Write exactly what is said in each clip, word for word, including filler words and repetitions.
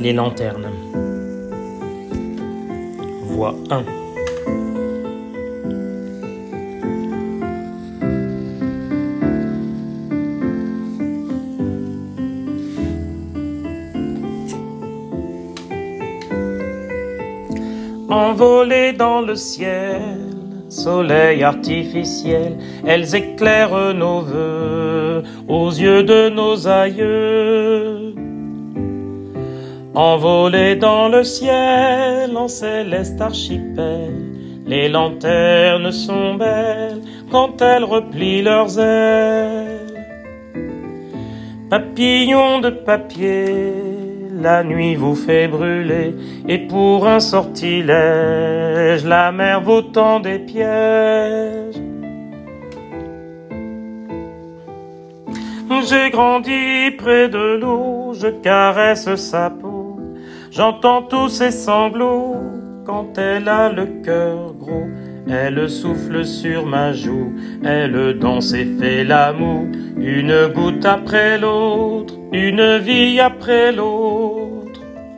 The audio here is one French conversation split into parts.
Les lanternes. Voix un. Envolées dans le ciel, soleil artificiel, elles éclairent nos vœux aux yeux de nos aïeux. Envolées dans le ciel, en céleste archipel, les lanternes sont belles quand elles replient leurs ailes. Papillons de papier, la nuit vous fait brûler, et pour un sortilège, la mer vous tend des pièges. J'ai grandi près de l'eau, je caresse sa peau, j'entends tous ses sanglots, quand elle a le cœur gros, elle souffle sur ma joue, elle danse et fait l'amour, une goutte après l'autre, une vie après l'autre.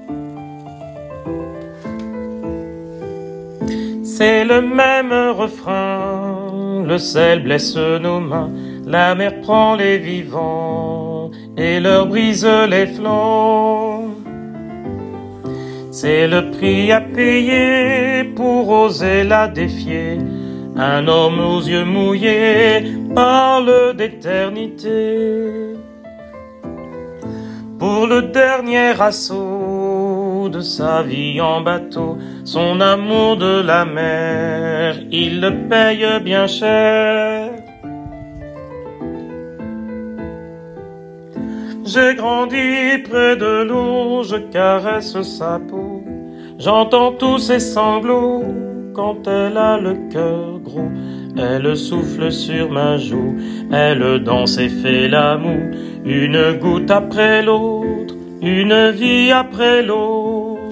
C'est le même refrain, le sel blesse nos mains, la mer prend les vivants et leur brise les flancs. C'est le prix à payer pour oser la défier. Un homme aux yeux mouillés parle d'éternité. Pour le dernier assaut de sa vie en bateau, son amour de la mer, il le paye bien cher. J'ai grandi près de l'eau, je caresse sa peau, j'entends tous ses sanglots, quand elle a le cœur gros, elle souffle sur ma joue, elle danse et fait l'amour, une goutte après l'autre, une vie après l'autre.